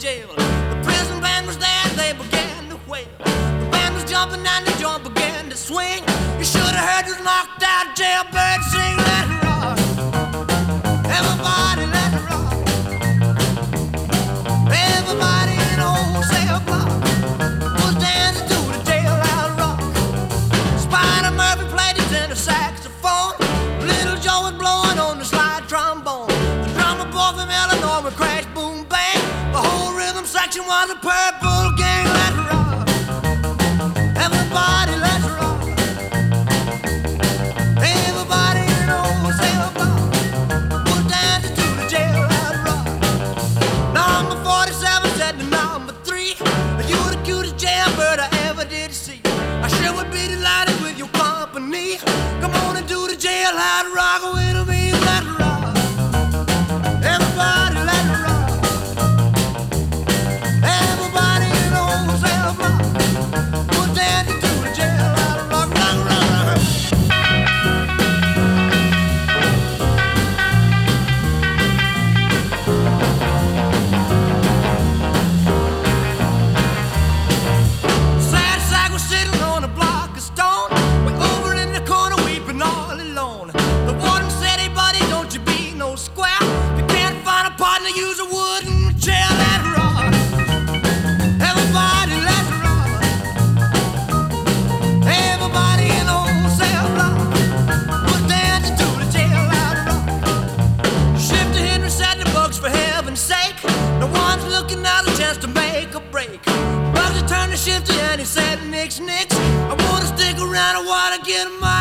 jail. The prison band was there, they began to wail. The band was jumping and the joint began to swing. You should have heard this knocked out jailbird sing. Let it rock, everybody let it rock. Everybody in the old cell block was dancing to the jailhouse rock. Spider Murphy played his tenor saxophone. Little Joe was blowing on the slide trombone. The drummer boy from Illinois would crash, boom, bang. The whole rhythm section was a purple gang. Let's rock, everybody, let's rock. Everybody in the old cell block was dancing to the jailhouse rock. Number 47 said to number 3, "You the cutest jailbird I ever did see. I sure would be delighted with your company. Come on and do the jailhouse rock with me. Let's rock, everybody, let's rock. Everybody in the old cell block was dancing to the jailhouse rock, rock, rock, rock." Sad sack was sitting on a block of stone, way over in the corner weeping all alone. The warden said, "Hey buddy, don't you be no square. If you can't find a partner, use a wooden chair." Let's rock, everybody, let's rock. Everybody in the old cell block was dancing to the jailhouse rock. Shifter Henry said to Bugs, "For heaven's sake, no one's looking at a chance to make a break." Bugsy turned to Shifter and he said, "Nix, nix, I wanna stick around, I wanna get my